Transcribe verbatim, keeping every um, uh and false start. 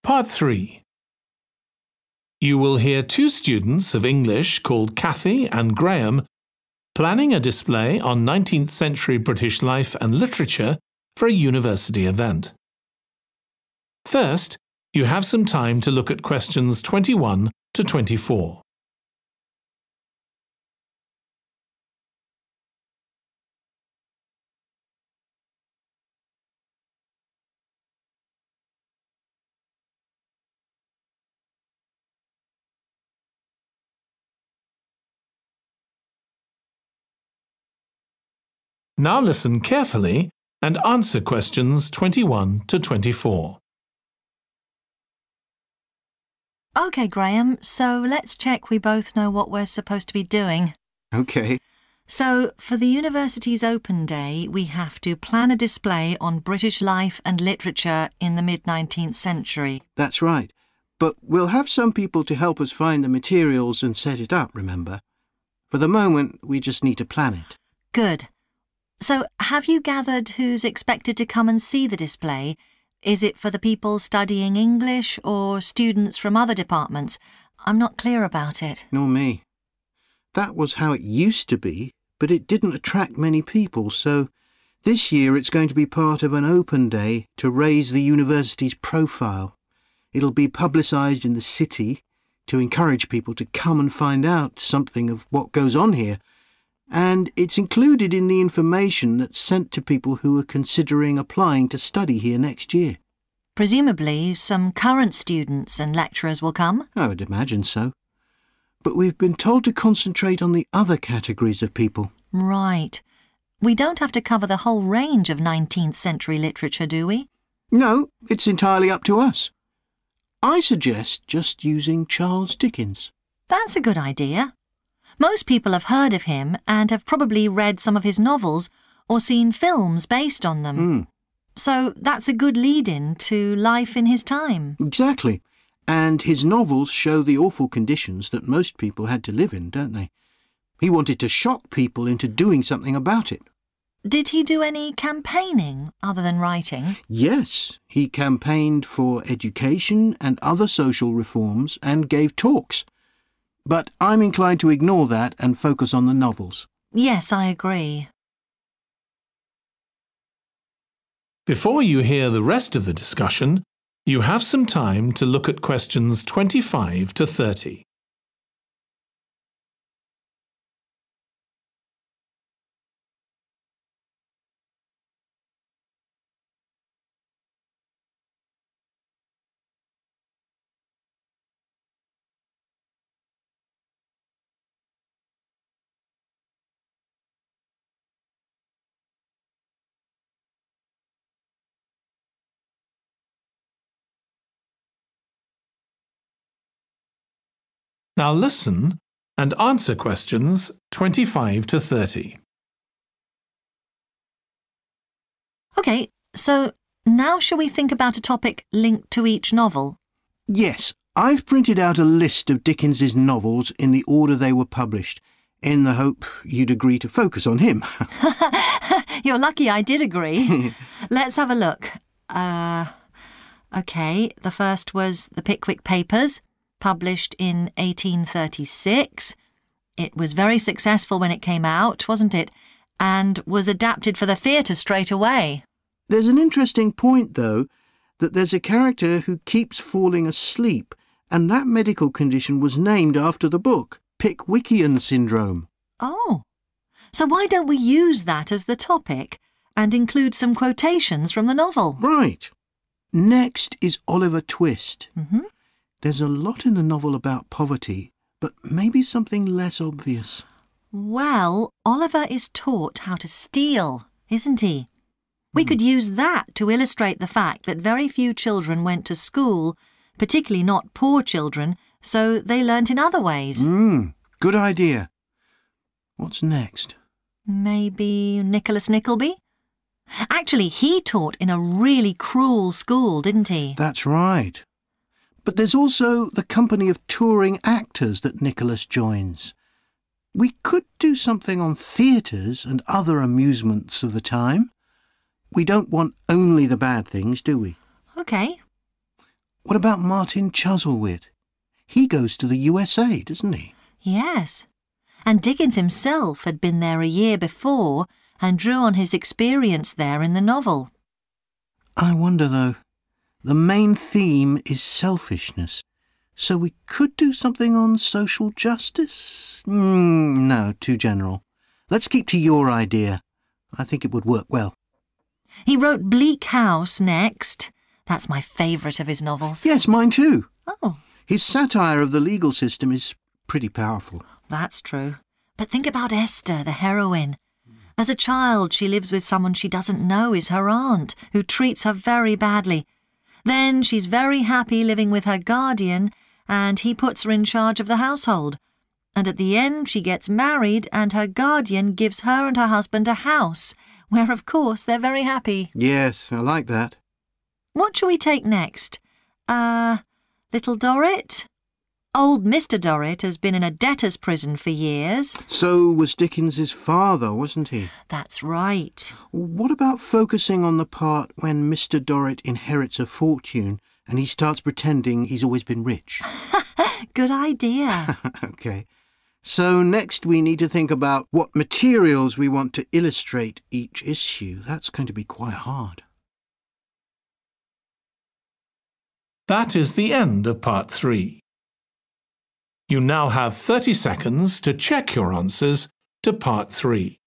Part three. You will hear two students of English called Kathy and Graham planning a display on nineteenth century British life and literature for a university event. First, you have some time to look at questions twenty-one to twenty-four. Now listen carefully and answer questions twenty-one to twenty-four. OK, Graham, so let's check we both know what we're supposed to be doing. OK. So, for the university's open day, we have to plan a display on British life and literature in the mid-nineteenth century. That's right. But we'll have some people to help us find the materials and set it up, remember? For the moment, we just need to plan it. Good. So, have you gathered who's expected to come and see the display? Is it for the people studying English or students from other departments? I'm not clear about it. Nor me. That was how it used to be, but it didn't attract many people, so this year it's going to be part of an open day to raise the university's profile. It'll be publicised in the city to encourage people to come and find out something of what goes on here. And it's included in the information that's sent to people who are considering applying to study here next year. Presumably, some current students and lecturers will come? I would imagine so. But we've been told to concentrate on the other categories of people. Right. We don't have to cover the whole range of nineteenth century literature, do we? No, it's entirely up to us. I suggest just using Charles Dickens. That's a good idea. Most people have heard of him and have probably read some of his novels or seen films based on them. Mm. So that's a good lead-in to life in his time. Exactly. And his novels show the awful conditions that most people had to live in, don't they? He wanted to shock people into doing something about it. Did he do any campaigning other than writing? Yes, he campaigned for education and other social reforms and gave talks. But I'm inclined to ignore that and focus on the novels. Yes, I agree. Before you hear the rest of the discussion, you have some time to look at questions twenty-five to thirty. Now listen and answer questions twenty-five to thirty. OK, so now shall we think about a topic linked to each novel? Yes, I've printed out a list of Dickens's novels in the order they were published, in the hope you'd agree to focus on him. You're lucky I did agree. Let's have a look. Uh, OK, the first was The Pickwick Papers, published in eighteen thirty-six. It was very successful when it came out, wasn't it? And was adapted for the theatre straight away. There's an interesting point, though, that there's a character who keeps falling asleep, and that medical condition was named after the book, Pickwickian syndrome. Oh, so why don't we use that as the topic and include some quotations from the novel? Right. Next is Oliver Twist. Mm-hmm. There's a lot in the novel about poverty, but maybe something less obvious. Well, Oliver is taught how to steal, isn't he? We mm. could use that to illustrate the fact that very few children went to school, particularly not poor children, so they learnt in other ways. Mm, good idea. What's next? Maybe Nicholas Nickleby? Actually, he taught in a really cruel school, didn't he? That's right. But there's also the company of touring actors that Nicholas joins. We could do something on theatres and other amusements of the time. We don't want only the bad things, do we? OK. What about Martin Chuzzlewit? He goes to the U S A, doesn't he? Yes. And Dickens himself had been there a year before and drew on his experience there in the novel. I wonder, though. The main theme is selfishness. So we could do something on social justice? Mm, no, too general. Let's keep to your idea. I think it would work well. He wrote Bleak House next. That's my favourite of his novels. Yes, mine too. Oh, His satire of the legal system is pretty powerful. that's true. But think about Esther, the heroine. As a child, she lives with someone she doesn't know is her aunt, who treats her very badly. Then she's very happy living with her guardian, and he puts her in charge of the household. And at the end, she gets married, and her guardian gives her and her husband a house, where, of course, they're very happy. Yes, I like that. What shall we take next? Uh, Little Dorrit? Old Mister Dorrit has been in a debtor's prison for years. So was Dickens's father, wasn't he? That's right. What about focusing on the part when Mister Dorrit inherits a fortune and he starts pretending he's always been rich? Good idea. OK. So next we need to think about what materials we want to illustrate each issue. That's going to be quite hard. That is the end of part three. You now have thirty seconds to check your answers to part three.